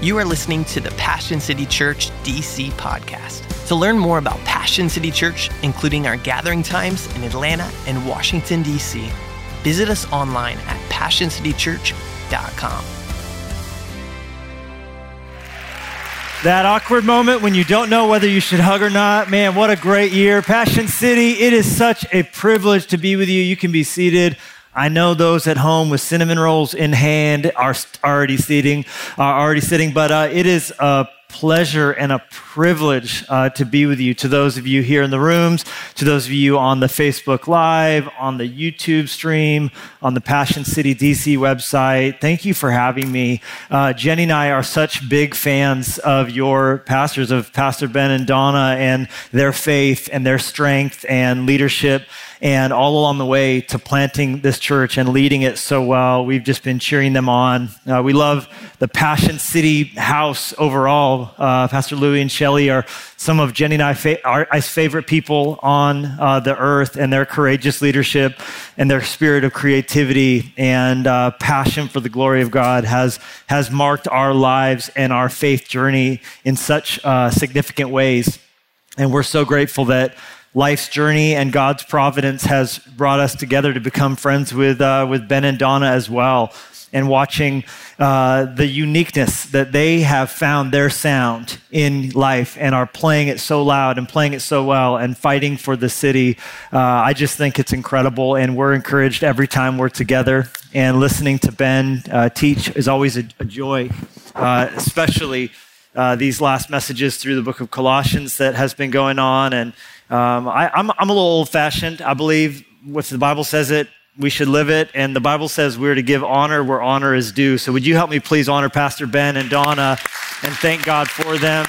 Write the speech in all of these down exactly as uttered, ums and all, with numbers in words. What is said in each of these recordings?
You are listening to the Passion City Church D C podcast. To learn more about Passion City Church, including our gathering times in Atlanta and Washington, D C, visit us online at passion city church dot com. That awkward moment when you don't know whether you should hug or not. Man, what a great year. Passion City, it is such a privilege to be with you. You can be seated. I know those at home with cinnamon rolls in hand are already sitting, are already sitting, but uh, it is a pleasure and a privilege uh, to be with you. To those of you here in the rooms, to those of you on the Facebook Live, on the YouTube stream, on the Passion City D C website, thank you for having me. Uh, Jenny and I are such big fans of your pastors, of Pastor Ben and Donna, and their faith and their strength and leadership, and all along the way to planting this church and leading it so well. We've just been cheering them on. Uh, we love the Passion City house overall. Uh, Pastor Louie and Shelley are some of Jenny and I fa- our, I's favorite people on uh, the earth, and their courageous leadership and their spirit of creativity and uh, passion for the glory of God has, has marked our lives and our faith journey in such uh, significant ways. And we're so grateful that life's journey and God's providence has brought us together to become friends with uh, with Ben and Donna as well, and watching uh, the uniqueness that they have found their sound in life and are playing it so loud and playing it so well and fighting for the city. Uh, I just think it's incredible, and we're encouraged every time we're together. And listening to Ben uh, teach is always a, a joy, uh, especially uh, these last messages through the book of Colossians that has been going on. And Um, I, I'm, I'm a little old-fashioned. I believe if the Bible says it, we should live it. And the Bible says we're to give honor where honor is due. So would you help me please honor Pastor Ben and Donna and thank God for them,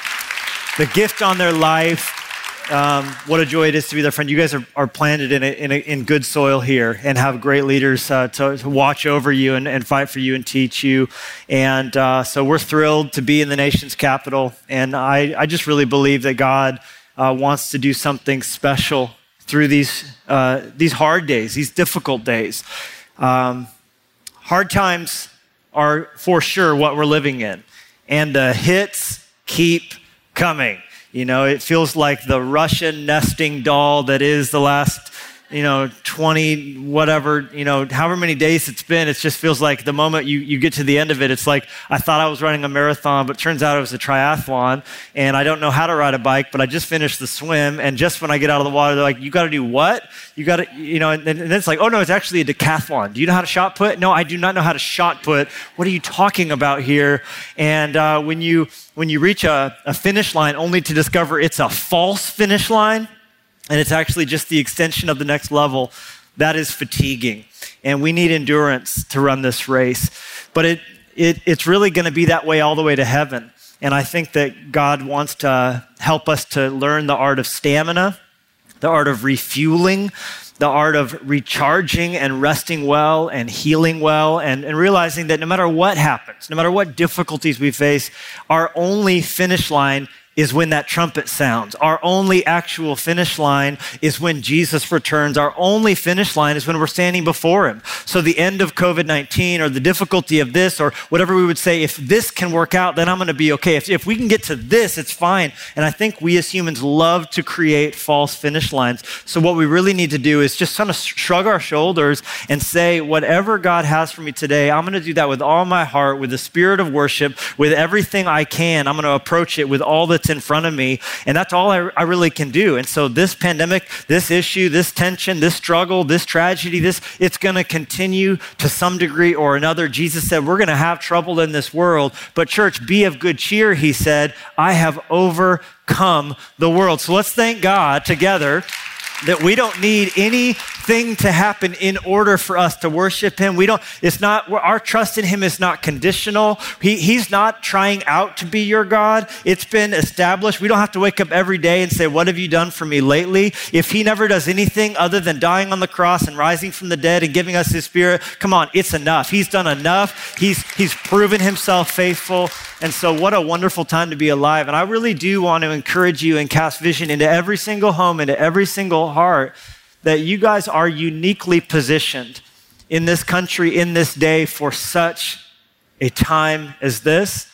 the gift on their life. Um, what a joy it is to be their friend. You guys are, are planted in, a, in, a, in good soil here and have great leaders uh, to, to watch over you and, and fight for you and teach you. And uh, so we're thrilled to be in the nation's capital. And I, I just really believe that God Uh, wants to do something special through these uh, these hard days, these difficult days. Um, hard times are for sure what we're living in, and the hits keep coming. You know, it feels like the Russian nesting doll that is the last, you know, twenty, whatever, you know, however many days it's been. It just feels like the moment you, you get to the end of it, it's like, I thought I was running a marathon, but turns out it was a triathlon, and I don't know how to ride a bike, but I just finished the swim, and just when I get out of the water, they're like, you got to do what? You got to, you know, and, and then it's like, oh no, it's actually a decathlon. Do you know how to shot put? No, I do not know how to shot put. What are you talking about here? And uh, when you when you reach a, a finish line only to discover it's a false finish line, and it's actually just the extension of the next level, that is fatiguing. And we need endurance to run this race. But it, it it's really going to be that way all the way to heaven. And I think that God wants to help us to learn the art of stamina, the art of refueling, the art of recharging and resting well and healing well, and, and realizing that no matter what happens, no matter what difficulties we face, our only finish line is when that trumpet sounds. Our only actual finish line is when Jesus returns. Our only finish line is when we're standing before him. So the end of covid nineteen or the difficulty of this or whatever we would say, if this can work out, then I'm going to be okay. If, if we can get to this, it's fine. And I think we as humans love to create false finish lines. So what we really need to do is just kind of shrug our shoulders and say, whatever God has for me today, I'm going to do that with all my heart, with the spirit of worship, with everything I can. I'm going to approach it with all that's in front of me, and that's all I, I really can do. And so this pandemic, this issue, this tension, this struggle, this tragedy, this it's going to continue to some degree or another. Jesus said, we're going to have trouble in this world, but church, be of good cheer, he said, I have overcome the world. So let's thank God together that we don't need anything to happen in order for us to worship him. We don't, it's not, our trust in him is not conditional. He, he's not trying out to be your God. It's been established. We don't have to wake up every day and say, what have you done for me lately? If he never does anything other than dying on the cross and rising from the dead and giving us his spirit, come on, it's enough. He's done enough. He's, he's proven himself faithful. And so what a wonderful time to be alive. And I really do want to encourage you and cast vision into every single home, into every single heart, that you guys are uniquely positioned in this country, in this day, for such a time as this.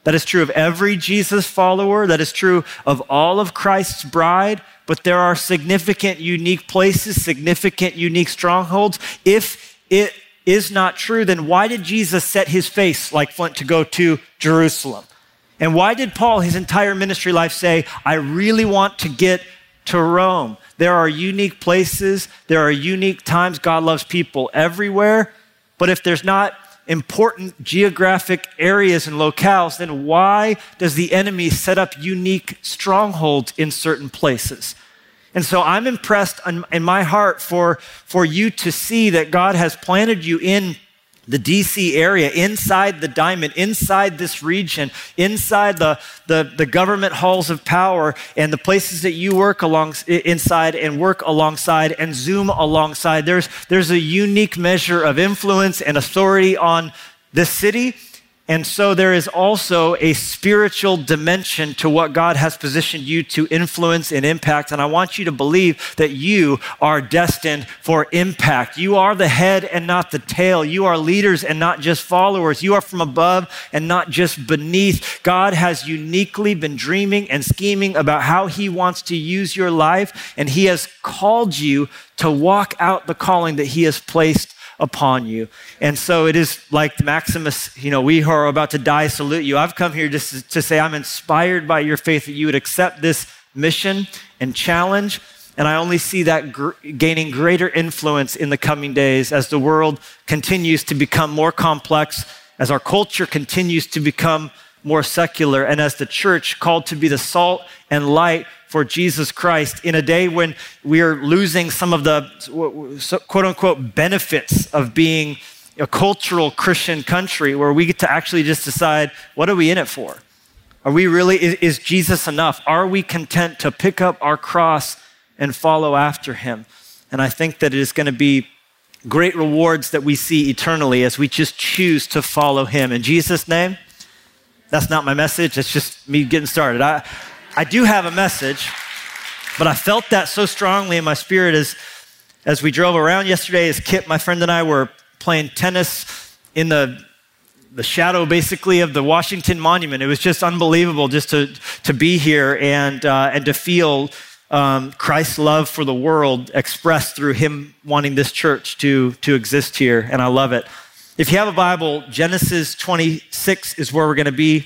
That is true of every Jesus follower. That is true of all of Christ's bride. But there are significant, unique places, significant, unique strongholds. If it is not true, then why did Jesus set his face like flint to go to Jerusalem? And why did Paul, his entire ministry life, say, I really want to get to Rome? There are unique places. There are unique times. God loves people everywhere. But if there's not important geographic areas and locales, then why does the enemy set up unique strongholds in certain places? And so I'm impressed in my heart for, for you to see that God has planted you in the D C area, inside the diamond, inside this region, inside the, the, the government halls of power and the places that you work along, inside and work alongside and Zoom alongside. There's, there's a unique measure of influence and authority on this city. And so there is also a spiritual dimension to what God has positioned you to influence and impact. And I want you to believe that you are destined for impact. You are the head and not the tail. You are leaders and not just followers. You are from above and not just beneath. God has uniquely been dreaming and scheming about how he wants to use your life. And he has called you to walk out the calling that he has placed upon you. And so it is like Maximus, you know, we who are about to die salute you. I've come here just to say I'm inspired by your faith that you would accept this mission and challenge. And I only see that gr- gaining greater influence in the coming days as the world continues to become more complex, as our culture continues to become more secular, and as the church called to be the salt and light for Jesus Christ in a day when we are losing some of the quote unquote benefits of being a cultural Christian country where we get to actually just decide, what are we in it for? Are we really, is, is Jesus enough? Are we content to pick up our cross and follow after him? And I think that it is going to be great rewards that we see eternally as we just choose to follow him. In Jesus' name, that's not my message. It's just me getting started. I, I do have a message, but I felt that so strongly in my spirit as, as we drove around yesterday, as Kip, my friend, and I were playing tennis in the, the shadow, basically, of the Washington Monument. It was just unbelievable just to, to be here and, uh, and to feel um, Christ's love for the world expressed through him wanting this church to, to exist here, and I love it. If you have a Bible, Genesis twenty-six is where we're going to be.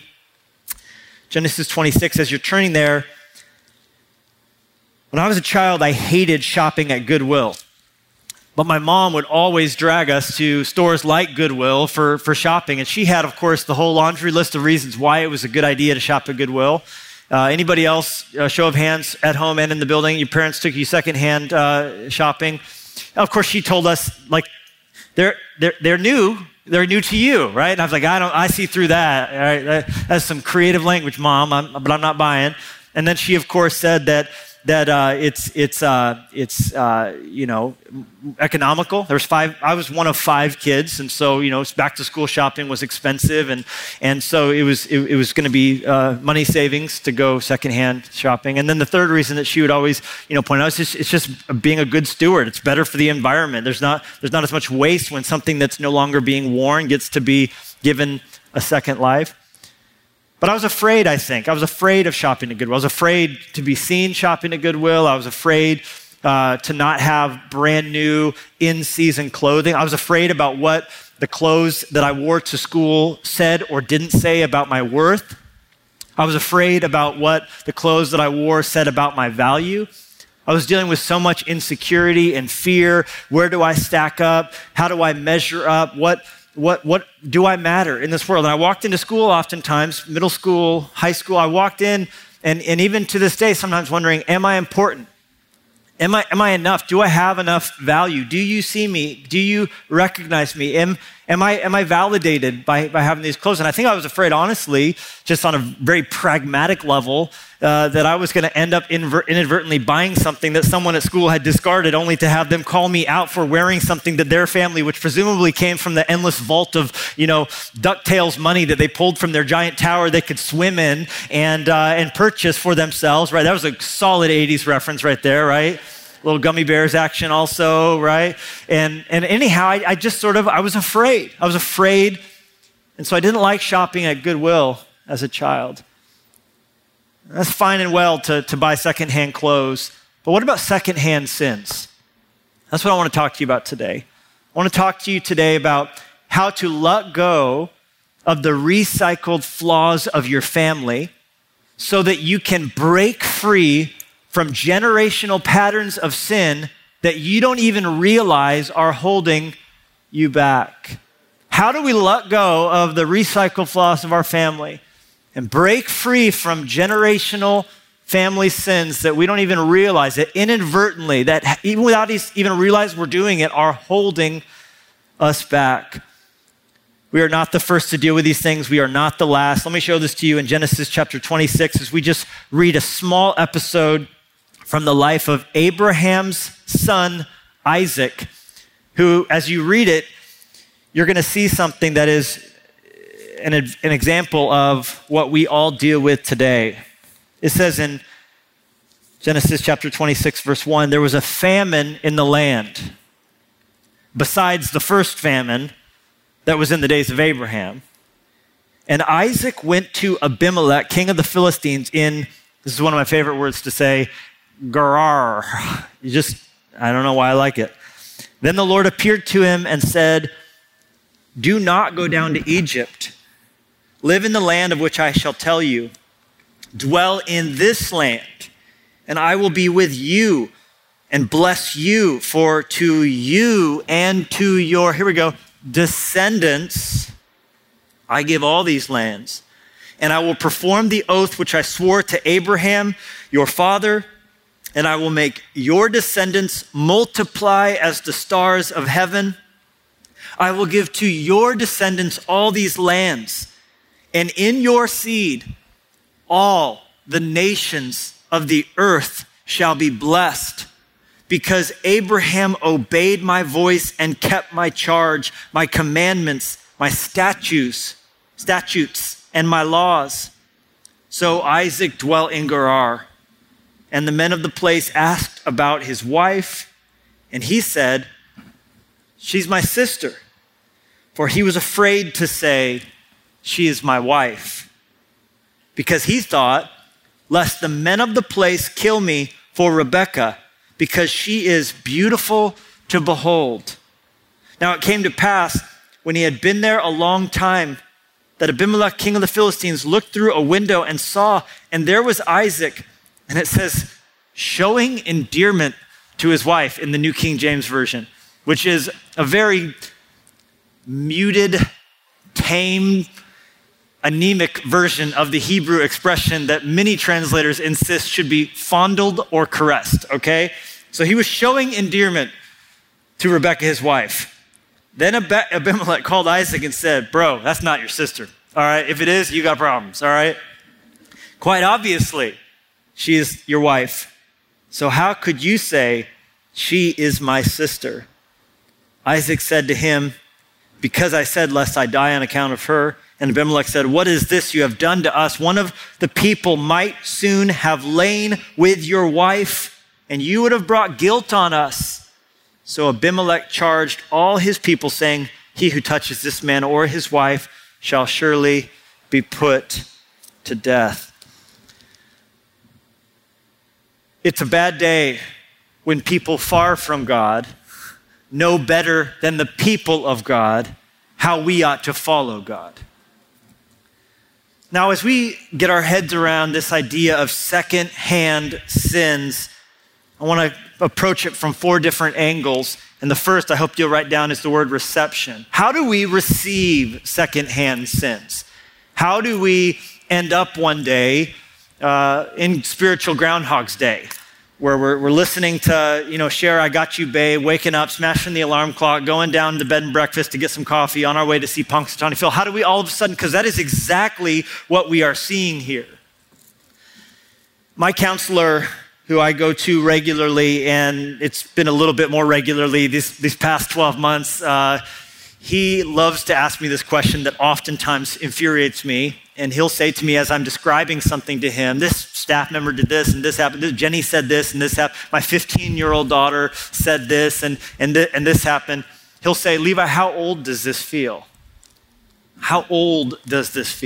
Genesis twenty-six, as you're turning there, when I was a child, I hated shopping at Goodwill. But my mom would always drag us to stores like Goodwill for, for shopping. And she had, of course, the whole laundry list of reasons why it was a good idea to shop at Goodwill. Uh, anybody else, uh, show of hands at home and in the building, your parents took you secondhand uh, shopping? Of course, she told us, like, they're, they're, they're new. They're new to you, right? And I was like, I don't, I see through that. All right? That, that's some creative language, Mom, I'm, but I'm not buying. And then she, of course, said that that uh, it's it's uh, it's uh, you know economical. There was five. I was one of five kids, and so you know back to school shopping was expensive, and and so it was it, it was going to be uh, money savings to go secondhand shopping. And then the third reason that she would always you know point out is just, it's just being a good steward. It's better for the environment. There's not there's not as much waste when something that's no longer being worn gets to be given a second life. But I was afraid, I think. I was afraid of shopping at Goodwill. I was afraid to be seen shopping at Goodwill. I was afraid uh, to not have brand new in-season clothing. I was afraid about what the clothes that I wore to school said or didn't say about my worth. I was afraid about what the clothes that I wore said about my value. I was dealing with so much insecurity and fear. Where do I stack up? How do I measure up? What What what do I matter in this world? And I walked into school oftentimes, middle school, high school. I walked in and, and even to this day, sometimes wondering, am I important? Am I am I enough? Do I have enough value? Do you see me? Do you recognize me? Am am I am I validated by, by having these clothes? And I think I was afraid, honestly, just on a very pragmatic level, uh, that I was going to end up inver- inadvertently buying something that someone at school had discarded, only to have them call me out for wearing something that their family, which presumably came from the endless vault of, you know, DuckTales money that they pulled from their giant tower they could swim in and uh, and purchase for themselves. Right? That was a solid eighties reference right there, right? Little Gummy Bears action also, right? And and anyhow, I, I just sort of, I was afraid. I was afraid. And so I didn't like shopping at Goodwill. as a child. That's fine and well to, to buy secondhand clothes, but what about secondhand sins? That's what I want to talk to you about today. I want to talk to you today about how to let go of the recycled flaws of your family so that you can break free from generational patterns of sin that you don't even realize are holding you back. How do we let go of the recycled flaws of our family and break free from generational family sins that we don't even realize, that inadvertently, that even without even realizing we're doing it, are holding us back? We are not the first to deal with these things. We are not the last. Let me show this to you in Genesis chapter twenty-six as we just read a small episode from the life of Abraham's son, Isaac, who, as you read it, you're going to see something that is an, an example of what we all deal with today. It says in Genesis chapter twenty-six, verse one, there was a famine in the land, besides the first famine that was in the days of Abraham. And Isaac went to Abimelech, king of the Philistines, in, this is one of my favorite words to say, Gerar. You just, I don't know why I like it. Then the Lord appeared to him and said, do not go down to Egypt. Live in the land of which I shall tell you. Dwell in this land, and I will be with you and bless you, for to you and to your, here we go, descendants, I give all these lands. And I will perform the oath which I swore to Abraham, your father, and I will make your descendants multiply as the stars of heaven. I will give to your descendants all these lands, and in your seed, all the nations of the earth shall be blessed, because Abraham obeyed my voice and kept my charge, my commandments, my statutes, statutes, and my laws. So Isaac dwelt in Gerar, and the men of the place asked about his wife, and he said, she's my sister. For he was afraid to say, she is my wife, because he thought, lest the men of the place kill me for Rebekah, because she is beautiful to behold. Now it came to pass, when he had been there a long time, that Abimelech, king of the Philistines, looked through a window and saw, and there was Isaac, and it says, showing endearment to his wife in the New King James Version, which is a very muted, tame, anemic version of the Hebrew expression that many translators insist should be fondled or caressed, okay? So he was showing endearment to Rebekah, his wife. Then Abimelech called Isaac and said, bro, that's not your sister, all right? If it is, you got problems, all right? Quite obviously, she is your wife. So how could you say, she is my sister? Isaac said to him, because I said, lest I die on account of her. And Abimelech said, what is this you have done to us? One of the people might soon have lain with your wife, and you would have brought guilt on us. So Abimelech charged all his people, saying, he who touches this man or his wife shall surely be put to death. It's a bad day when people far from God know better than the people of God how we ought to follow God. Now, as we get our heads around this idea of second-hand sins, I want to approach it from four different angles. And the first, I hope you'll write down, is the word reception. How do we receive second-hand sins? How do we end up one day uh, in spiritual Groundhog's Day, where we're, we're listening to, you know, Cher, I Got You, Babe, waking up, smashing the alarm clock, going down to bed and breakfast to get some coffee, on our way to see Punxsutawney Phil. How do we all of a sudden, because that is exactly what we are seeing here. My counselor, who I go to regularly, and it's been a little bit more regularly these, these past twelve months, uh, he loves to ask me this question that oftentimes infuriates me. And he'll say to me as I'm describing something to him, this staff member did this and this happened. This, Jenny said this and this happened. My fifteen-year-old daughter said this and, and, th- and this happened. He'll say, Levi, how old does this feel? How old does this feel?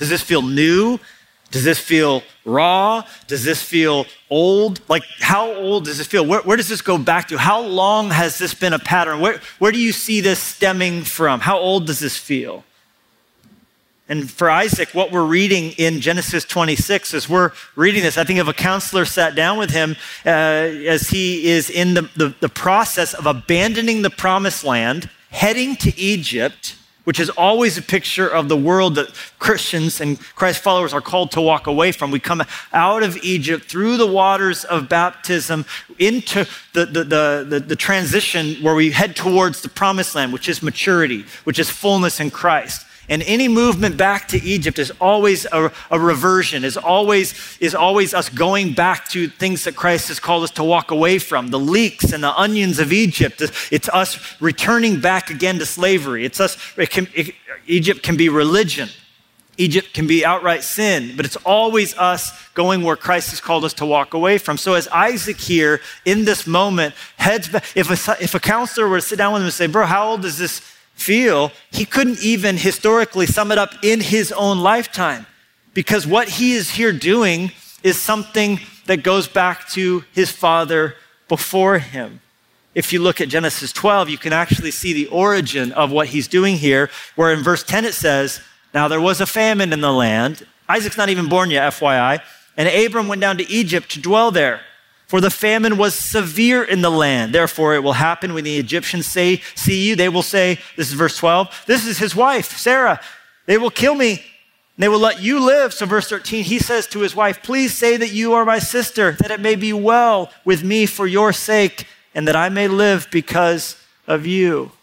Does this feel new? Does this feel raw? Does this feel old? Like, how old does this feel? Where, where does this go back to? How long has this been a pattern? Where, where do you see this stemming from? How old does this feel? And for Isaac, what we're reading in Genesis twenty-six, as we're reading this, I think if a counselor sat down with him uh, as he is in the, the, the process of abandoning the promised land, heading to Egypt, which is always a picture of the world that Christians and Christ followers are called to walk away from. We come out of Egypt through the waters of baptism into the, the, the, the, the transition where we head towards the promised land, which is maturity, which is fullness in Christ. And any movement back to Egypt is always a, a reversion, is always, is always us going back to things that Christ has called us to walk away from. The leeks and the onions of Egypt, it's us returning back again to slavery. It's us, it can, it, Egypt can be religion. Egypt can be outright sin, but it's always us going where Christ has called us to walk away from. So as Isaac here in this moment heads back, if a, if a counselor were to sit down with him and say, bro, how old is this feel, he couldn't even historically sum it up in his own lifetime, because what he is here doing is something that goes back to his father before him. If you look at Genesis twelve, you can actually see the origin of what he's doing here, where in verse ten it says, now there was a famine in the land. Isaac's not even born yet, F Y I, and Abram went down to Egypt to dwell there. For the famine was severe in the land. Therefore, it will happen when the Egyptians say, see you, they will say, this is verse twelve, this is his wife, Sarah. They will kill me, and they will let you live. So verse thirteen, he says to his wife, please say that you are my sister, that it may be well with me for your sake, and that I may live because of you.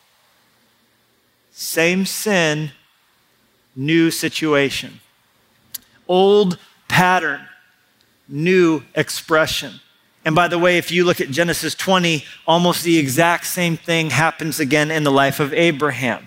Same sin, new situation. Old pattern, new expression. And by the way, if you look at Genesis twenty, almost the exact same thing happens again in the life of Abraham.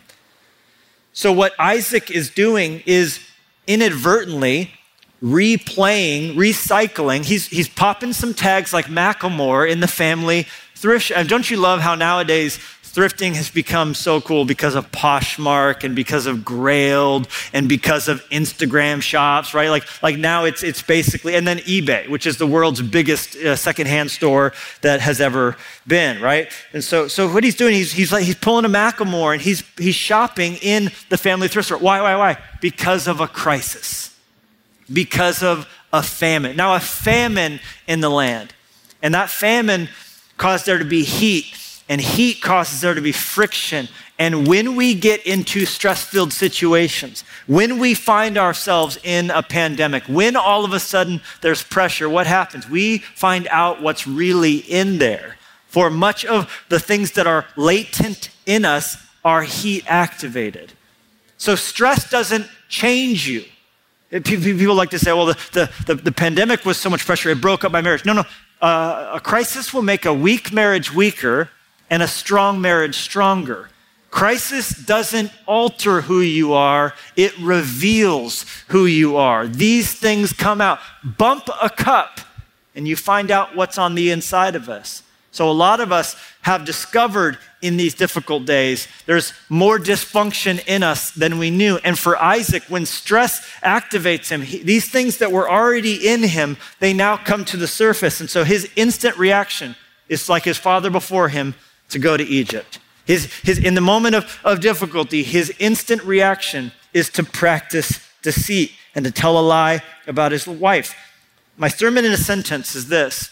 So what Isaac is doing is inadvertently replaying, recycling. He's, he's popping some tags like Macklemore in the family thrift shop. Don't you love how nowadays thrifting has become so cool because of Poshmark and because of Grailed and because of Instagram shops, right? Like, like now it's it's basically, and then eBay, which is the world's biggest uh, secondhand store that has ever been, right? And so, so what he's doing, he's he's like he's pulling a Macklemore and he's he's shopping in the family thrift store. Why, why, why? Because of a crisis, because of a famine. Now, a famine in the land, and that famine caused there to be heat. And heat causes there to be friction. And when we get into stress-filled situations, when we find ourselves in a pandemic, when all of a sudden there's pressure, what happens? We find out what's really in there. For much of the things that are latent in us are heat activated. So stress doesn't change you. People like to say, well, the, the, the, the pandemic was so much pressure, it broke up my marriage. No, no, uh, a crisis will make a weak marriage weaker and a strong marriage stronger. Crisis doesn't alter who you are, it reveals who you are. These things come out. Bump a cup, and you find out what's on the inside of us. So a lot of us have discovered in these difficult days, there's more dysfunction in us than we knew. And for Isaac, when stress activates him, he, these things that were already in him, they now come to the surface. And so his instant reaction is like his father before him, to go to Egypt. His, his, in the moment of, of difficulty, his instant reaction is to practice deceit and to tell a lie about his wife. My sermon in a sentence is this: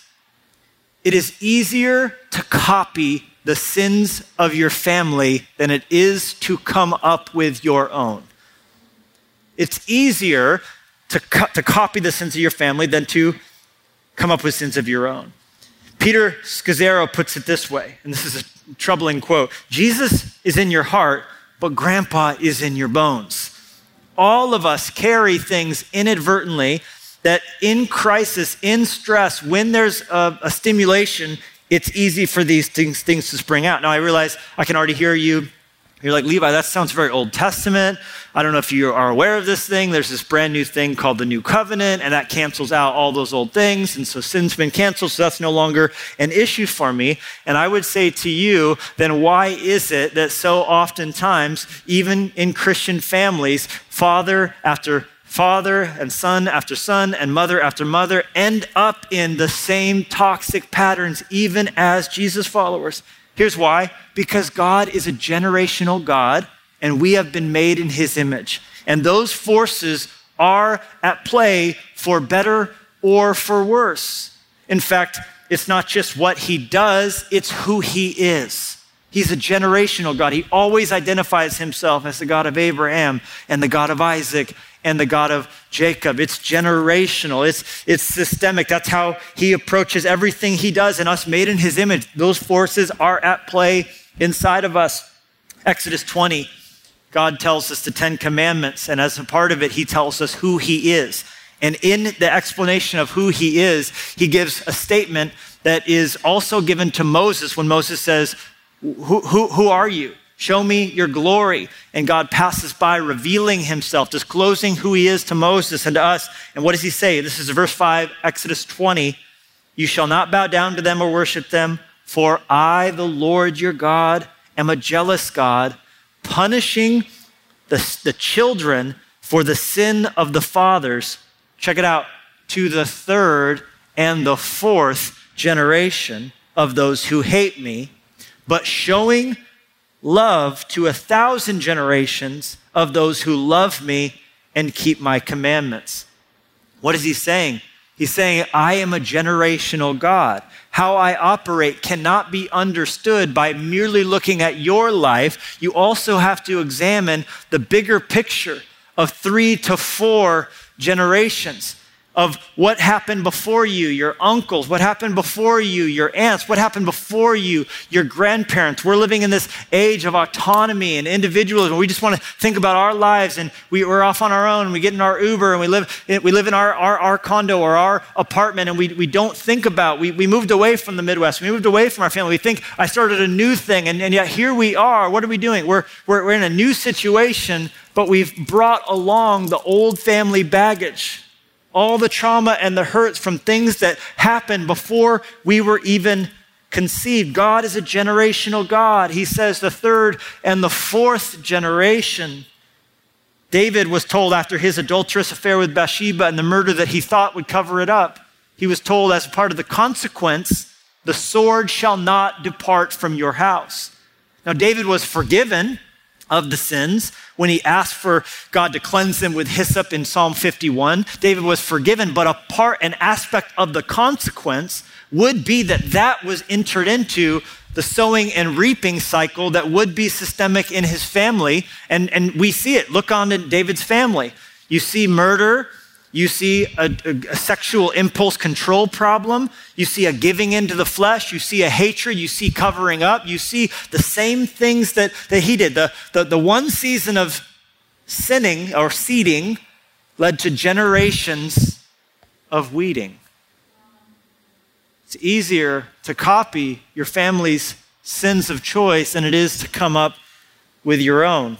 it is easier to copy the sins of your family than it is to come up with your own. It's easier to, co- to copy the sins of your family than to come up with sins of your own. Peter Scazzaro puts it this way, and this is a troubling quote: Jesus is in your heart, but grandpa is in your bones. All of us carry things inadvertently that in crisis, in stress, when there's a, a stimulation, it's easy for these things, things to spring out. Now I realize I can already hear you. You're like, Levi, that sounds very Old Testament. I don't know if you are aware of this thing. There's this brand new thing called the New Covenant, and that cancels out all those old things. And so sin's been canceled, so that's no longer an issue for me. And I would say to you, then why is it that so oftentimes, even in Christian families, father after father and son after son and mother after mother end up in the same toxic patterns, even as Jesus followers. Here's why. Because God is a generational God, and we have been made in his image. And those forces are at play for better or for worse. In fact, it's not just what he does, it's who he is. He's a generational God. He always identifies himself as the God of Abraham and the God of Isaac and the God of Jacob. It's generational. It's, it's systemic. That's how he approaches everything he does, and us made in his image. Those forces are at play inside of us. Exodus twenty, God tells us the Ten Commandments, and as a part of it, he tells us who he is. And in the explanation of who he is, he gives a statement that is also given to Moses when Moses says, Who, who, who are you? Show me your glory. And God passes by revealing himself, disclosing who he is to Moses and to us. And what does he say? This is verse five, Exodus twenty. You shall not bow down to them or worship them, for I, the Lord your God, am a jealous God, punishing the, the children for the sin of the fathers. Check it out. To the third and the fourth generation of those who hate me, but showing love to a thousand generations of those who love me and keep my commandments. What is he saying? He's saying, I am a generational God. How I operate cannot be understood by merely looking at your life. You also have to examine the bigger picture of three to four generations. Of what happened before you, your uncles, what happened before you, your aunts, what happened before you, your grandparents. We're living in this age of autonomy and individualism. We just want to think about our lives, and we, we're off on our own, and we get in our Uber, and we live we live in our, our, our condo or our apartment, and we, we don't think about, we, we moved away from the Midwest. We moved away from our family. We think, I started a new thing, and, and yet here we are. What are we doing? We're, we're, we're in a new situation, but we've brought along the old family baggage. All the trauma and the hurts from things that happened before we were even conceived. God is a generational God. He says the third and the fourth generation. David was told after his adulterous affair with Bathsheba and the murder that he thought would cover it up, he was told as part of the consequence, the sword shall not depart from your house. Now, David was forgiven of the sins when he asked for God to cleanse them with hyssop in Psalm fifty-one. David was forgiven, but a part, an aspect of the consequence would be that that was entered into the sowing and reaping cycle that would be systemic in his family. And, and we see it. Look on in David's family. You see murder. You see a, a, a sexual impulse control problem. You see a giving into the flesh. You see a hatred. You see covering up. You see the same things that, that he did. The, the, the one season of sinning or seeding led to generations of weeding. It's easier to copy your family's sins of choice than it is to come up with your own.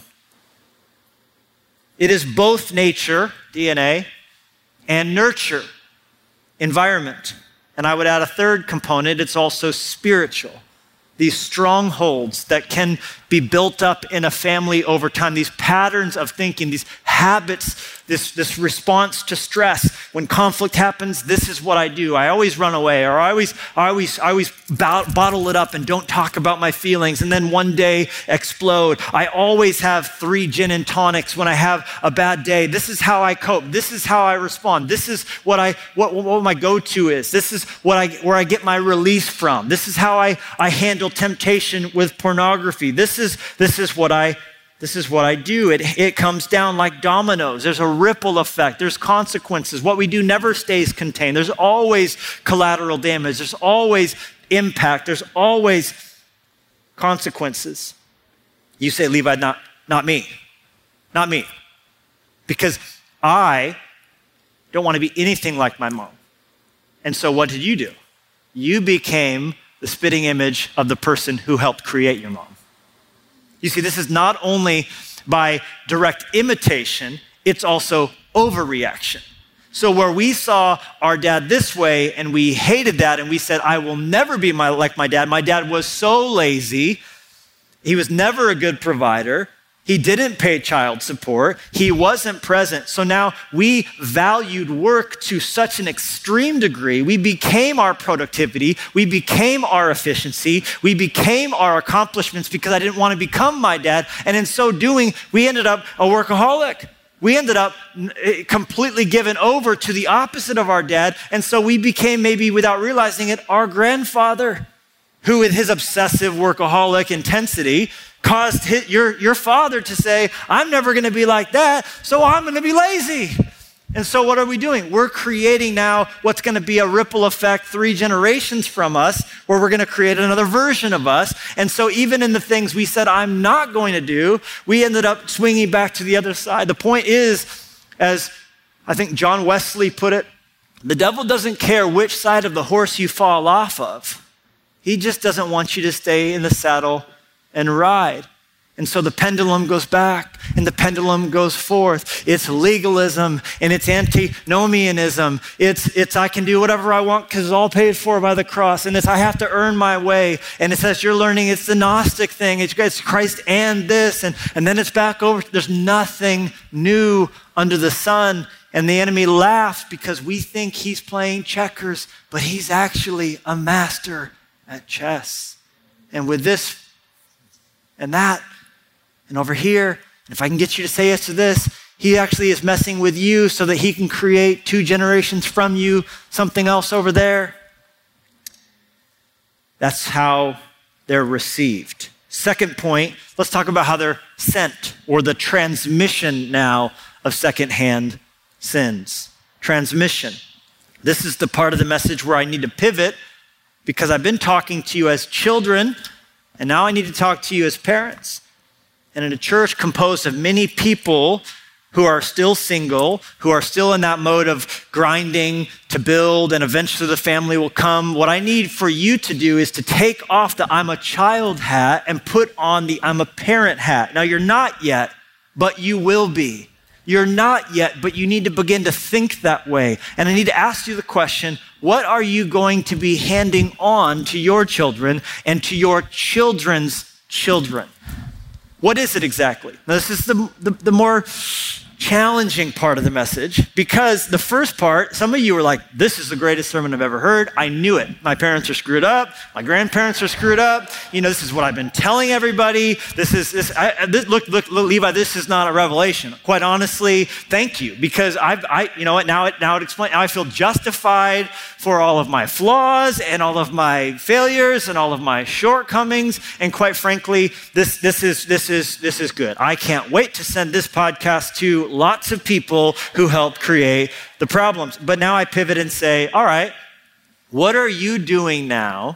It is both nature, D N A, and nurture, environment. And I would add a third component, it's also spiritual. These strongholds that can be built up in a family over time, these patterns of thinking, these habits, this, this response to stress. When conflict happens, this is what I do. I always run away, or I always, I always, I always bottle it up and don't talk about my feelings, and then one day explode. I always have three gin and tonics when I have a bad day. This is how I cope. This is how I respond. This is what I, what, what my go-to is. This is what I, where I get my release from. This is how I, I handle temptation with pornography. This is, this is what I This is what I do. It, it comes down like dominoes. There's a ripple effect. There's consequences. What we do never stays contained. There's always collateral damage. There's always impact. There's always consequences. You say, Levi, not, not me. Not me. Because I don't want to be anything like my mom. And so what did you do? You became the spitting image of the person who helped create your mom. You see, this is not only by direct imitation, it's also overreaction. So where we saw our dad this way and we hated that and we said, I will never be my, like my dad. My dad was so lazy. He was never a good provider. He didn't pay child support. He wasn't present. So now we valued work to such an extreme degree. We became our productivity. We became our efficiency. We became our accomplishments because I didn't want to become my dad. And in so doing, we ended up a workaholic. We ended up completely given over to the opposite of our dad. And so we became, maybe without realizing it, our grandfather, who with his obsessive workaholic intensity caused his, your, your father to say, I'm never going to be like that, so I'm going to be lazy. And so what are we doing? We're creating now what's going to be a ripple effect three generations from us, where we're going to create another version of us. And so even in the things we said, I'm not going to do, we ended up swinging back to the other side. The point is, as I think John Wesley put it, the devil doesn't care which side of the horse you fall off of. He just doesn't want you to stay in the saddle and ride. And so the pendulum goes back and the pendulum goes forth. It's legalism and it's antinomianism. It's, it's I can do whatever I want because it's all paid for by the cross. And it's I have to earn my way. And it says you're learning it's the Gnostic thing. It's, it's Christ and this. And, and then it's back over. There's nothing new under the sun. And the enemy laughs because we think he's playing checkers, but he's actually a master at chess. And with this and that, and over here, if I can get you to say yes to this, he actually is messing with you so that he can create two generations from you, something else over there. That's how they're received. Second point, let's talk about how they're sent, or the transmission now of secondhand sins. Transmission. This is the part of the message where I need to pivot, because I've been talking to you as children, and now I need to talk to you as parents. And in a church composed of many people who are still single, who are still in that mode of grinding to build, and eventually the family will come, what I need for you to do is to take off the I'm a child hat and put on the I'm a parent hat. Now, you're not yet, but you will be. You're not yet, but you need to begin to think that way. And I need to ask you the question, what are you going to be handing on to your children and to your children's children? What is it exactly? Now, this is the, the, the more challenging part of the message, because the first part, some of you were like, this is the greatest sermon I've ever heard. I knew it. My parents are screwed up. My grandparents are screwed up. You know, this is what I've been telling everybody. This is, this, I, this look, look, look, Levi, this is not a revelation. Quite honestly, thank you, because I've, I, you know what, now it, now it explains, now I feel justified for all of my flaws and all of my failures and all of my shortcomings. And quite frankly, this, this is, this is, this is good. I can't wait to send this podcast to lots of people who helped create the problems. But now I pivot and say, all right, what are you doing now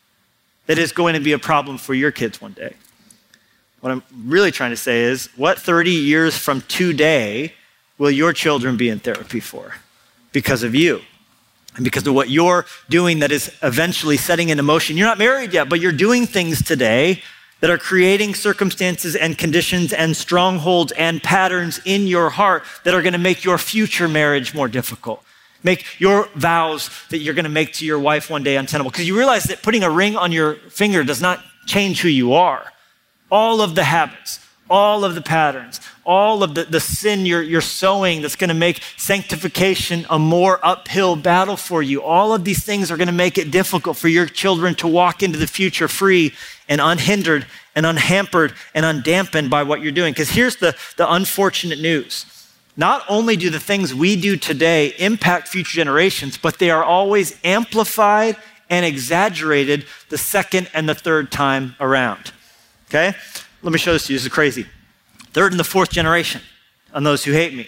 that is going to be a problem for your kids one day? What I'm really trying to say is, what thirty years from today will your children be in therapy for? Because of you. And because of what you're doing that is eventually setting into motion. You're not married yet, but you're doing things today that are creating circumstances and conditions and strongholds and patterns in your heart that are going to make your future marriage more difficult. Make your vows that you're going to make to your wife one day untenable. Because you realize that putting a ring on your finger does not change who you are. All of the habits, all of the patterns, all of the, the sin you're, you're sowing that's going to make sanctification a more uphill battle for you. All of these things are going to make it difficult for your children to walk into the future free and unhindered and unhampered and undampened by what you're doing. Because here's the, the unfortunate news. Not only do the things we do today impact future generations, but they are always amplified and exaggerated the second and the third time around. Okay? Let me show this to you. This is crazy. Third and the fourth generation on those who hate me.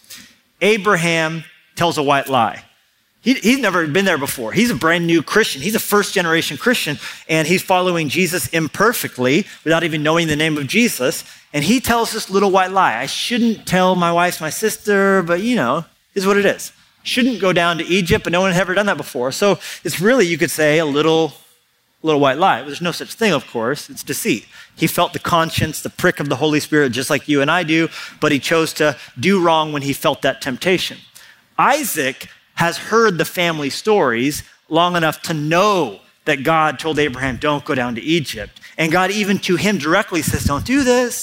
Abraham tells a white lie. He, he's never been there before. He's a brand new Christian. He's a first generation Christian, and he's following Jesus imperfectly without even knowing the name of Jesus. And he tells this little white lie. I shouldn't tell my wife, my sister, but you know, is what it is. Shouldn't go down to Egypt, but no one had ever done that before. So it's really, you could say, a little, little white lie. There's no such thing, of course. It's deceit. He felt the conscience, the prick of the Holy Spirit, just like you and I do, but he chose to do wrong when he felt that temptation. Isaac has heard the family stories long enough to know that God told Abraham, don't go down to Egypt. And God even to him directly says, don't do this.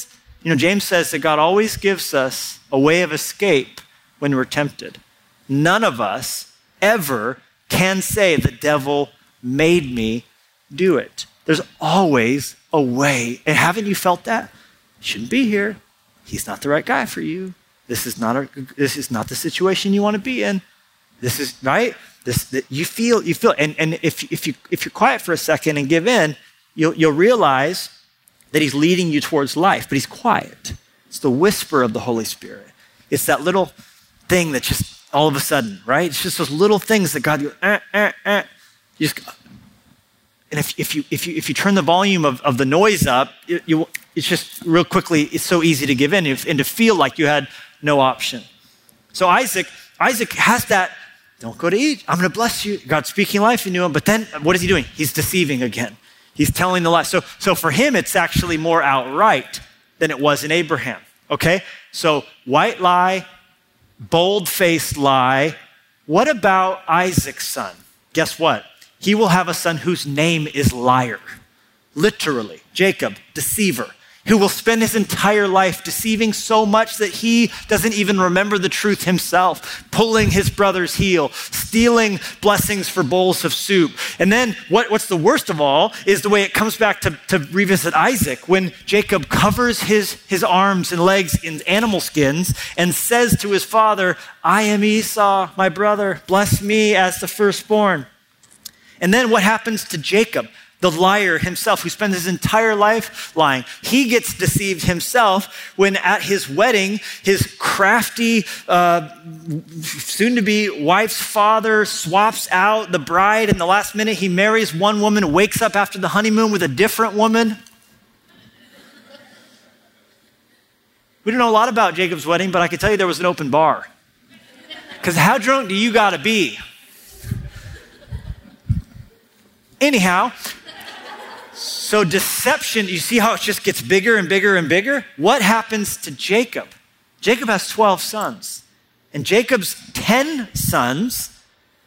You know, James says that God always gives us a way of escape when we're tempted. None of us ever can say the devil made me do it. There's always a way. And haven't you felt that? You shouldn't be here. He's not the right guy for you. This is not a, this is not the situation you want to be in. This is right. This you feel you feel and, and if if you if you're quiet for a second and give in, you'll you'll realize that he's leading you towards life, but he's quiet. It's the whisper of the Holy Spirit. It's that little thing that just all of a sudden, right? It's just those little things that God goes, eh, eh, eh. You just and if if you if you if you turn the volume of, of the noise up, it, you it's just real quickly. It's so easy to give in and to feel like you had no option. So Isaac, Isaac has that, don't go to Egypt. I'm going to bless you. God's speaking life into him. But then what is he doing? He's deceiving again. He's telling the lie. So, so for him, it's actually more outright than it was in Abraham. Okay? So white lie, bold-faced lie. What about Isaac's son? Guess what? He will have a son whose name is liar. Literally, Jacob, deceiver, who will spend his entire life deceiving so much that he doesn't even remember the truth himself, pulling his brother's heel, stealing blessings for bowls of soup. And then what, what's the worst of all is the way it comes back to, to revisit Isaac when Jacob covers his, his arms and legs in animal skins and says to his father, I am Esau, my brother, bless me as the firstborn. And then what happens to Jacob? The liar himself, who spends his entire life lying. He gets deceived himself when at his wedding, his crafty, uh, soon-to-be wife's father swaps out the bride, and the last minute he marries one woman, wakes up after the honeymoon with a different woman. We don't know a lot about Jacob's wedding, but I can tell you there was an open bar. Because how drunk do you gotta be? Anyhow, so deception, you see how it just gets bigger and bigger and bigger? What happens to Jacob? Jacob has twelve sons, and Jacob's ten sons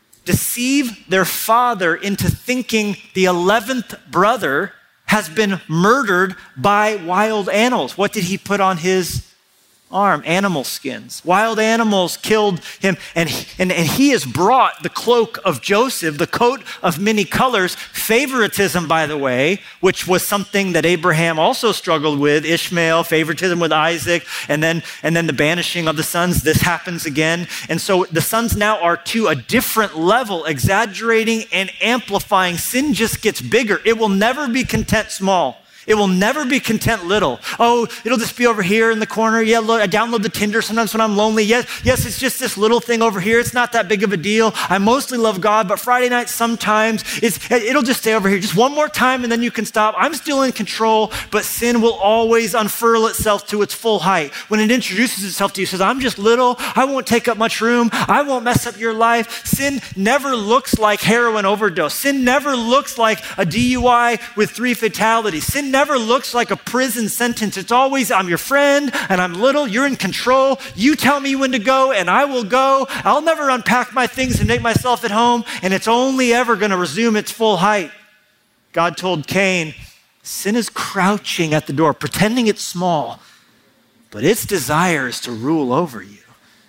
deceive their father into thinking the eleventh brother has been murdered by wild animals. What did he put on his arm? Animal skins. Wild animals killed him, and, and, and he has brought the cloak of Joseph, the coat of many colors, favoritism, by the way, which was something that Abraham also struggled with, Ishmael, favoritism with Isaac, and then, and then the banishing of the sons. This happens again. And so the sons now are to a different level, exaggerating and amplifying. Sin just gets bigger. It will never be content small. It will never be content little. Oh, it'll just be over here in the corner. Yeah, look, I download the Tinder sometimes when I'm lonely. Yes, yes, it's just this little thing over here. It's not that big of a deal. I mostly love God, but Friday night sometimes it's, it'll just stay over here. Just one more time and then you can stop. I'm still in control, but sin will always unfurl itself to its full height. When it introduces itself to you, it says, I'm just little. I won't take up much room. I won't mess up your life. Sin never looks like heroin overdose. Sin never looks like a D U I with three fatalities. Sin never looks like a prison sentence. It's always, I'm your friend and I'm little, you're in control. You tell me when to go and I will go. I'll never unpack my things and make myself at home, and it's only ever going to resume its full height. God told Cain, sin is crouching at the door, pretending it's small, but its desire is to rule over you.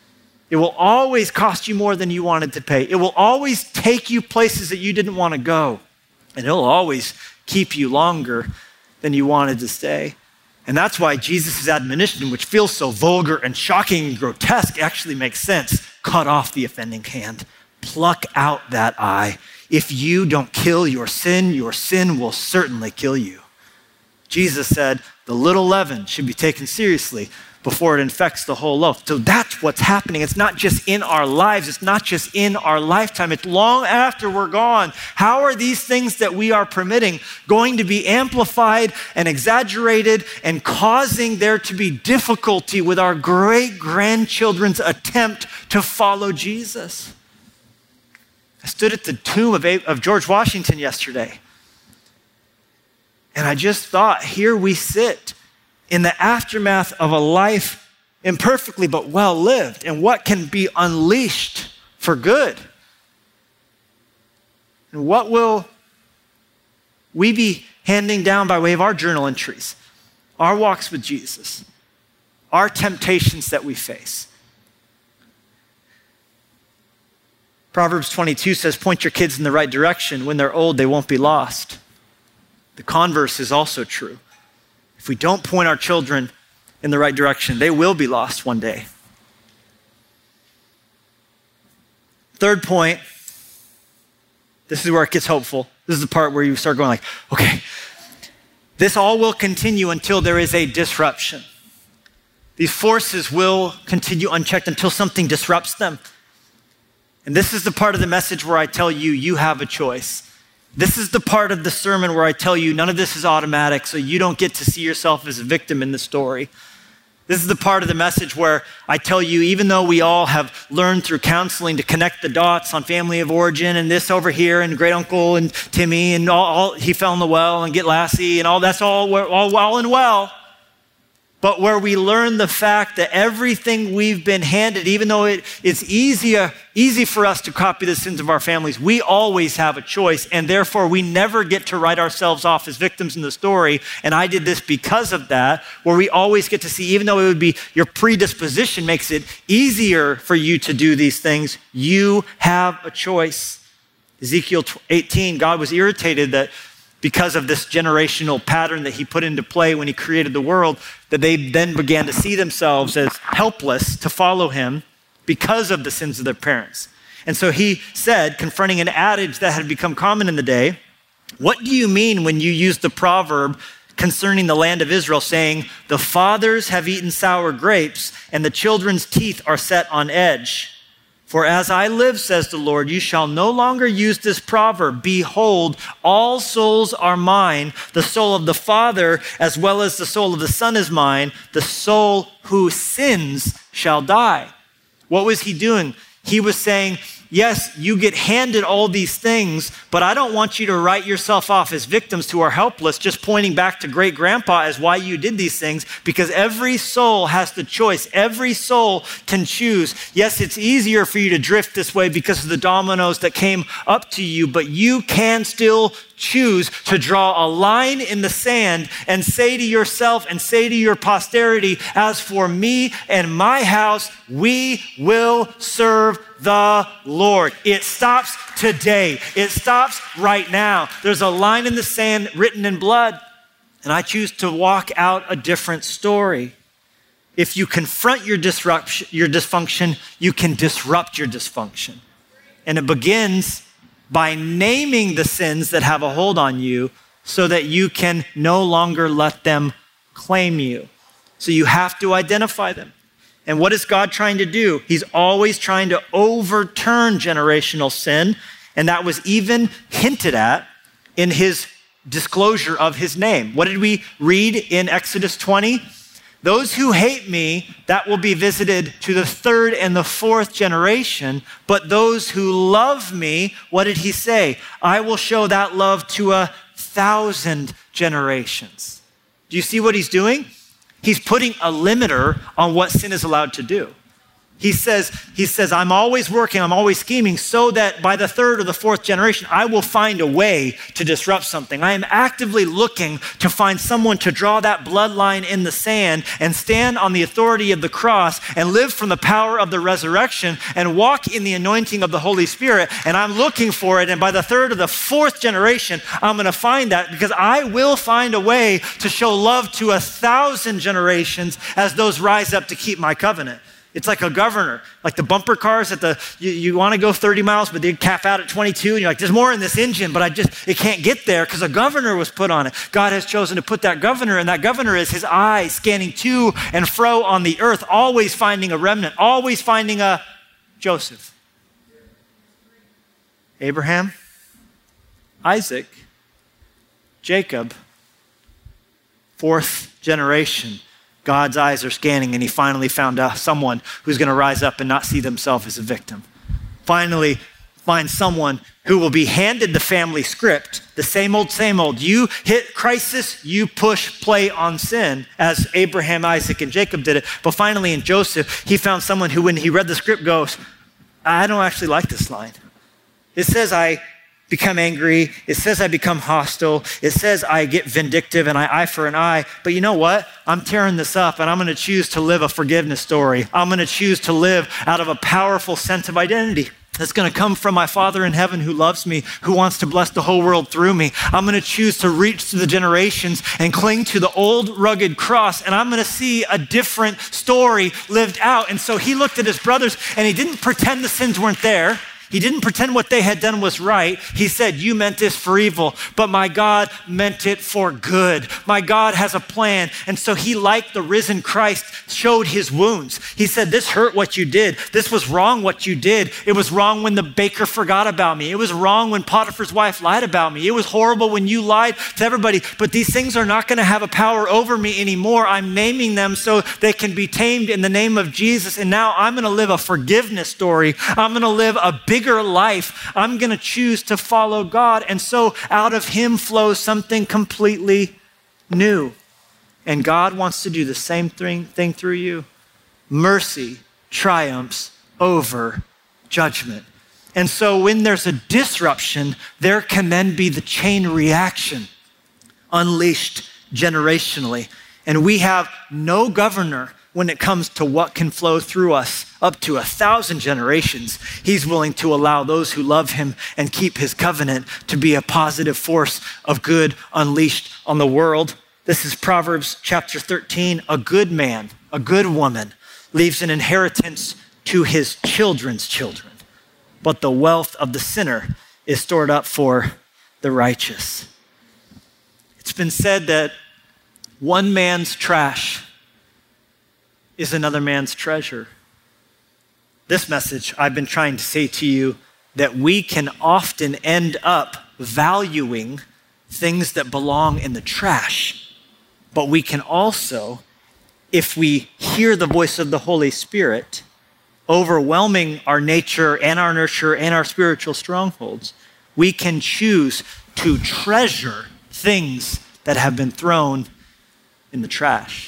It will always cost you more than you wanted to pay. It will always take you places that you didn't want to go, and it'll always keep you longer than you wanted to stay. And that's why Jesus' admonition, which feels so vulgar and shocking and grotesque, actually makes sense. Cut off the offending hand. Pluck out that eye. If you don't kill your sin, your sin will certainly kill you. Jesus said the little leaven should be taken seriously before it infects the whole loaf. So that's what's happening. It's not just in our lives. It's not just in our lifetime. It's long after we're gone. How are these things that we are permitting going to be amplified and exaggerated and causing there to be difficulty with our great-grandchildren's attempt to follow Jesus? I stood at the tomb of, of George Washington yesterday, and I just thought, here we sit in the aftermath of a life imperfectly but well lived, and what can be unleashed for good. And what will we be handing down by way of our journal entries, our walks with Jesus, are temptations that we face. Proverbs twenty-two says, point your kids in the right direction. When they're old, they won't be lost. The converse is also true. If we don't point our children in the right direction, they will be lost one day. Third point, this is where it gets hopeful. This is the part where you start going like, okay, this all will continue until there is a disruption. These forces will continue unchecked until something disrupts them. And this is the part of the message where I tell you, you have a choice. This is the part of the sermon where I tell you, none of this is automatic, so you don't get to see yourself as a victim in the story. This is the part of the message where I tell you, even though we all have learned through counseling to connect the dots on family of origin and this over here and great uncle and Timmy and all, all he fell in the well and get Lassie and all that's all, all well and well. But where we learn the fact that everything we've been handed, even though it, it's easier, easy for us to copy the sins of our families, we always have a choice, and therefore we never get to write ourselves off as victims in the story. And I did this because of that, where we always get to see, even though it would be your predisposition makes it easier for you to do these things, you have a choice. Ezekiel eighteen, God was irritated that because of this generational pattern that he put into play when he created the world, that they then began to see themselves as helpless to follow him because of the sins of their parents. And so he said, confronting an adage that had become common in the day, what do you mean when you use the proverb concerning the land of Israel saying, the fathers have eaten sour grapes and the children's teeth are set on edge? For as I live, says the Lord, you shall no longer use this proverb. Behold, all souls are mine. The soul of the Father, as well as the soul of the Son is mine. The soul who sins shall die. What was he doing? He was saying, yes, you get handed all these things, but I don't want you to write yourself off as victims who are helpless, just pointing back to great grandpa as why you did these things, because every soul has the choice. Every soul can choose. Yes, it's easier for you to drift this way because of the dominoes that came up to you, but you can still choose to draw a line in the sand and say to yourself and say to your posterity, as for me and my house, we will serve the Lord. It stops today. It stops right now. There's a line in the sand written in blood, and I choose to walk out a different story. If you confront your disruption, your dysfunction, you can disrupt your dysfunction. And it begins by naming the sins that have a hold on you so that you can no longer let them claim you. So you have to identify them. And what is God trying to do? He's always trying to overturn generational sin. And that was even hinted at in his disclosure of his name. What did we read in Exodus twenty? Those who hate me, that will be visited to the third and the fourth generation. But those who love me, what did he say? I will show that love to a thousand generations. Do you see what he's doing? He's putting a limiter on what sin is allowed to do. He says, he says, I'm always working, I'm always scheming so that by the third or the fourth generation, I will find a way to disrupt something. I am actively looking to find someone to draw that bloodline in the sand and stand on the authority of the cross and live from the power of the resurrection and walk in the anointing of the Holy Spirit. And I'm looking for it. And by the third or the fourth generation, I'm going to find that because I will find a way to show love to a thousand generations as those rise up to keep my covenant. It's like a governor, like the bumper cars at the, you, you want to go thirty miles, but they cap out at twenty-two. And you're like, there's more in this engine, but I just, it can't get there because a governor was put on it. God has chosen to put that governor, and that governor is his eye scanning to and fro on the earth, always finding a remnant, always finding a Joseph. Abraham, Isaac, Jacob, fourth generation. God's eyes are scanning, and he finally found uh, someone who's going to rise up and not see themselves as a victim. Finally, find someone who will be handed the family script, the same old, same old. You hit crisis, you push play on sin, as Abraham, Isaac, and Jacob did it. But finally, in Joseph, he found someone who, when he read the script, goes, I don't actually like this line. It says, I become angry. It says I become hostile. It says I get vindictive and I eye for an eye. But you know what? I'm tearing this up and I'm going to choose to live a forgiveness story. I'm going to choose to live out of a powerful sense of identity that's going to come from my Father in heaven who loves me, who wants to bless the whole world through me. I'm going to choose to reach through the generations and cling to the old rugged cross, and I'm going to see a different story lived out. And so he looked at his brothers and he didn't pretend the sins weren't there. He didn't pretend what they had done was right. He said, you meant this for evil, but my God meant it for good. My God has a plan. And so he, like the risen Christ, showed his wounds. He said, this hurt what you did. This was wrong what you did. It was wrong when the baker forgot about me. It was wrong when Potiphar's wife lied about me. It was horrible when you lied to everybody. But these things are not going to have a power over me anymore. I'm naming them so they can be tamed in the name of Jesus. And now I'm going to live a forgiveness story. I'm going to live a big life. I'm going to choose to follow God. And so out of him flows something completely new. And God wants to do the same thing, thing through you. Mercy triumphs over judgment. And so when there's a disruption, there can then be the chain reaction unleashed generationally. And we have no governor when it comes to what can flow through us up to a thousand generations. He's willing to allow those who love him and keep his covenant to be a positive force of good unleashed on the world. This is Proverbs chapter thirteen. A good man, a good woman leaves an inheritance to his children's children, but the wealth of the sinner is stored up for the righteous. It's been said that one man's trash is another man's treasure. This message, I've been trying to say to you that we can often end up valuing things that belong in the trash, but we can also, if we hear the voice of the Holy Spirit, overwhelming our nature and our nurture and our spiritual strongholds, we can choose to treasure things that have been thrown in the trash.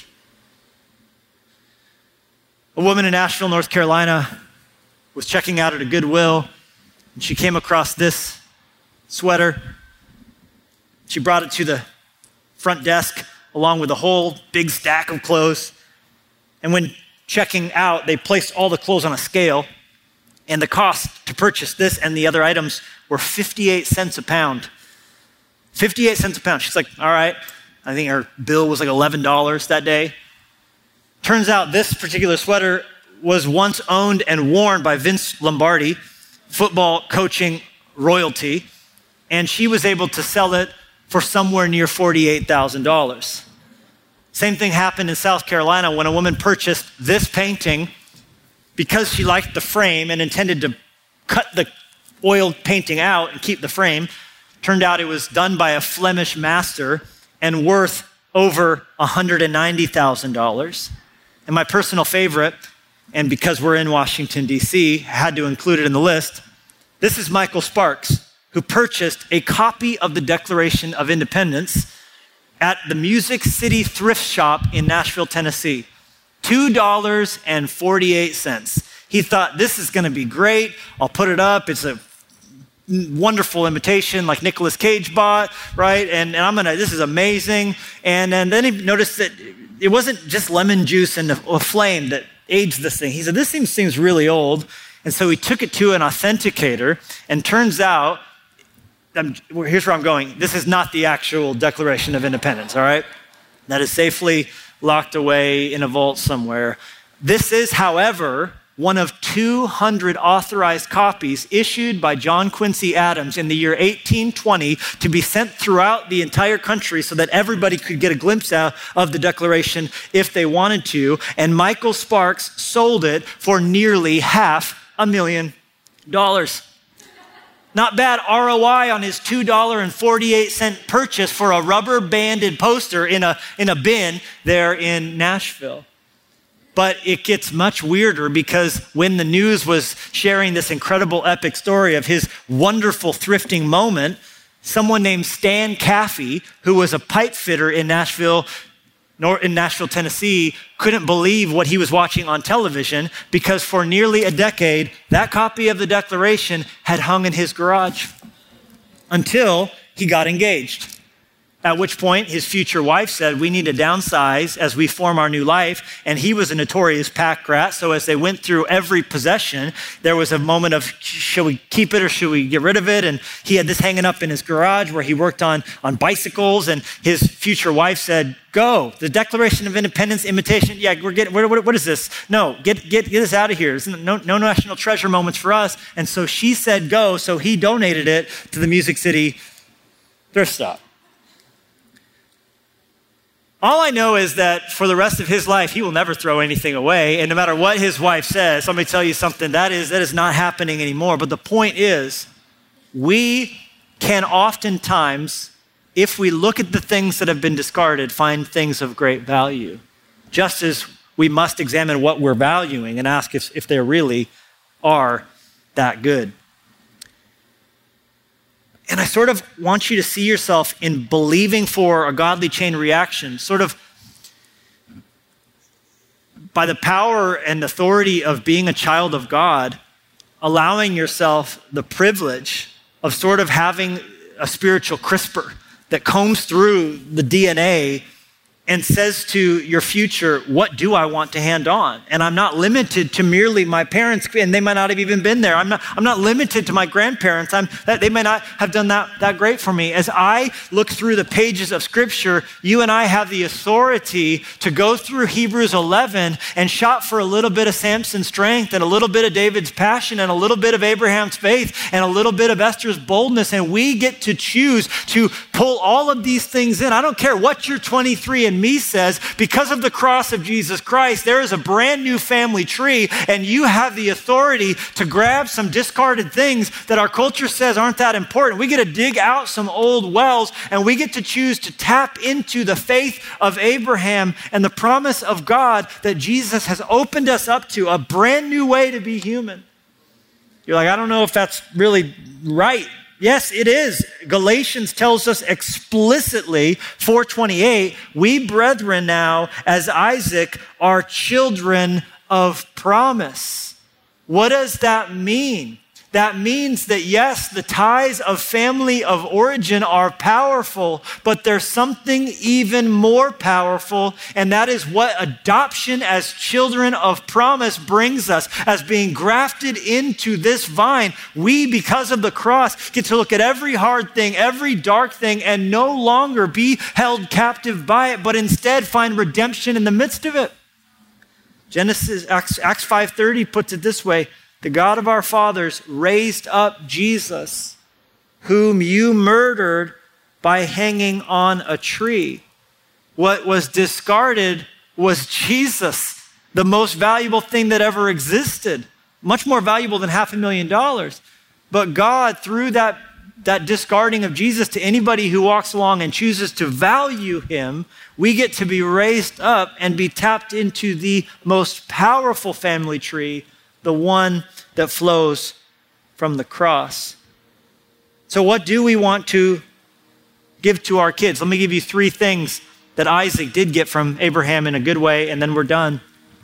A woman in Asheville, North Carolina, was checking out at a Goodwill, and she came across this sweater. She brought it to the front desk along with a whole big stack of clothes. And when checking out, they placed all the clothes on a scale, and the cost to purchase this and the other items were fifty-eight cents a pound. fifty-eight cents a pound. She's like, all right. I think her bill was like eleven dollars that day. Turns out this particular sweater was once owned and worn by Vince Lombardi, football coaching royalty, and she was able to sell it for somewhere near forty-eight thousand dollars. Same thing happened in South Carolina when a woman purchased this painting because she liked the frame and intended to cut the oiled painting out and keep the frame. Turned out it was done by a Flemish master and worth over one hundred ninety thousand dollars. And my personal favorite, and because we're in Washington, D C, I had to include it in the list. This is Michael Sparks, who purchased a copy of the Declaration of Independence at the Music City thrift shop in Nashville, Tennessee. two dollars and forty-eight cents. He thought, this is gonna be great. I'll put it up. It's a wonderful imitation like Nicolas Cage bought, right? And, and I'm gonna, this is amazing. And, and then he noticed that it wasn't just lemon juice and a, a flame that aged this thing. He said, this thing seems really old. And so he took it to an authenticator, and turns out, I'm, here's where I'm going. This is not the actual Declaration of Independence, all right? That is safely locked away in a vault somewhere. This is, however, one of two hundred authorized copies issued by John Quincy Adams in the year eighteen twenty to be sent throughout the entire country so that everybody could get a glimpse out of the Declaration if they wanted to. And Michael Sparks sold it for nearly half a million dollars. Not bad R O I on his two dollars and forty-eight cents purchase for a rubber banded poster in a, in a bin there in Nashville. But it gets much weirder, because when the news was sharing this incredible epic story of his wonderful thrifting moment, someone named Stan Caffey, who was a pipe fitter in Nashville, in Nashville, Tennessee, couldn't believe what he was watching on television, because for nearly a decade, that copy of the Declaration had hung in his garage. until he got engaged. At which point his future wife said, we need to downsize as we form our new life. And he was a notorious pack rat. So as they went through every possession, there was a moment of, should we keep it or should we get rid of it? And he had this hanging up in his garage where he worked on, on bicycles. And his future wife said, go. The Declaration of Independence imitation. Yeah, we're getting, what, what, what is this? No, get, get, get us out of here. There's no, no national treasure moments for us. And so she said, go. So he donated it to the Music City thrift stop. All I know is that for the rest of his life, he will never throw anything away. And no matter what his wife says, let me tell you something, that is, that is not happening anymore. But the point is, we can oftentimes, if we look at the things that have been discarded, find things of great value. Just as we must examine what we're valuing and ask if, if they really are that good. And I sort of want you to see yourself in believing for a godly chain reaction, sort of by the power and authority of being a child of God, allowing yourself the privilege of sort of having a spiritual CRISPR that combs through the D N A and says to your future, what do I want to hand on? And I'm not limited to merely my parents, and they might not have even been there. I'm not, I'm not limited to my grandparents. I'm, that they may not have done that, that great for me. As I look through the pages of Scripture, you and I have the authority to go through Hebrews eleven and shop for a little bit of Samson's strength and a little bit of David's passion and a little bit of Abraham's faith and a little bit of Esther's boldness. And we get to choose to pull all of these things in. I don't care what your twenty-three and me says, because of the cross of Jesus Christ, there is a brand new family tree, and you have the authority to grab some discarded things that our culture says aren't that important. We get to dig out some old wells, and we get to choose to tap into the faith of Abraham and the promise of God that Jesus has opened us up to, a brand new way to be human. You're like, I don't know if that's really right. Yes, it is. Galatians tells us explicitly, four twenty-eight, we brethren now, as Isaac, are children of promise. What does that mean? That means that yes, the ties of family of origin are powerful, but there's something even more powerful, and that is what adoption as children of promise brings us. As being grafted into this vine, we, because of the cross, get to look at every hard thing, every dark thing, and no longer be held captive by it, but instead find redemption in the midst of it. Genesis, Acts, Acts five thirty puts it this way: the God of our fathers raised up Jesus, whom you murdered by hanging on a tree. What was discarded was Jesus, the most valuable thing that ever existed, much more valuable than half a million dollars. But God, through that, that discarding of Jesus to anybody who walks along and chooses to value him, we get to be raised up and be tapped into the most powerful family tree, the one that flows from the cross. So what do we want to give to our kids? Let me give you three things that Isaac did get from Abraham in a good way, and then we're done.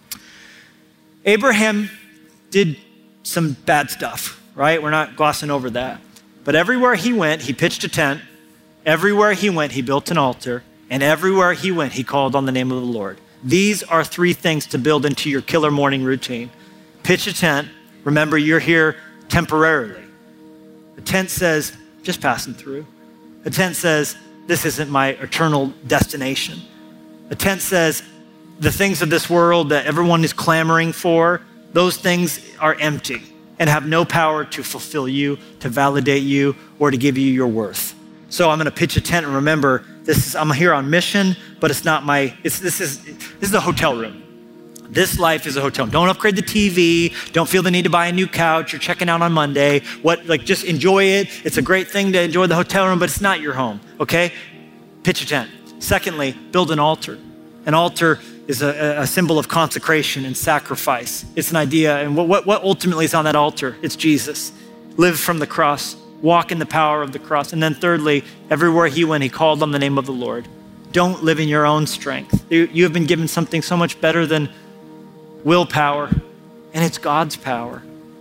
Abraham did some bad stuff, right? We're not glossing over that. But everywhere he went, he pitched a tent. Everywhere he went, he built an altar. And everywhere he went, he called on the name of the Lord. These are three things to build into your killer morning routine. Pitch a tent. Remember, you're here temporarily. A tent says, just passing through. A tent says, this isn't my eternal destination. A tent says, the things of this world that everyone is clamoring for, those things are empty and have no power to fulfill you, to validate you, or to give you your worth. So I'm gonna pitch a tent and remember, this is, I'm here on mission, but it's not my, it's, this is this is a hotel room. This life is a hotel. Don't upgrade the T V. Don't feel the need to buy a new couch. You're checking out on Monday. What, like, just enjoy it. It's a great thing to enjoy the hotel room, but it's not your home, okay? Pitch a tent. Secondly, build an altar. An altar is a, a symbol of consecration and sacrifice. It's an idea, and what, what, what ultimately is on that altar? It's Jesus. Live from the cross. Walk in the power of the cross. And then thirdly, everywhere he went, he called on the name of the Lord. Don't live in your own strength. You, you have been given something so much better than willpower, and it's God's power.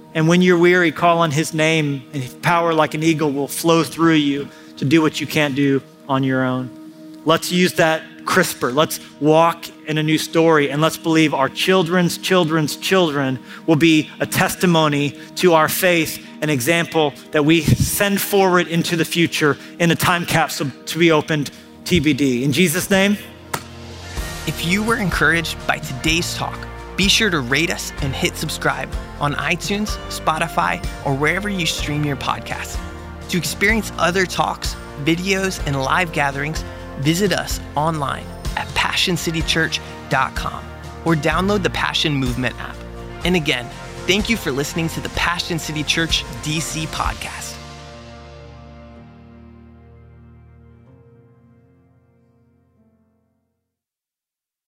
And when you're weary, call on his name, and his power like an eagle will flow through you to do what you can't do on your own. Let's use that CRISPR. Let's walk in a new story, and let's believe our children's children's children will be a testimony to our faith, an example that we send forward into the future in a time capsule to be opened T B D. In Jesus' name. If you were encouraged by today's talk, be sure to rate us and hit subscribe on iTunes, Spotify, or wherever you stream your podcasts. To experience other talks, videos, and live gatherings, visit us online at passion city church dot com or download the Passion Movement app. And again, thank you for listening to the Passion City Church D C podcast.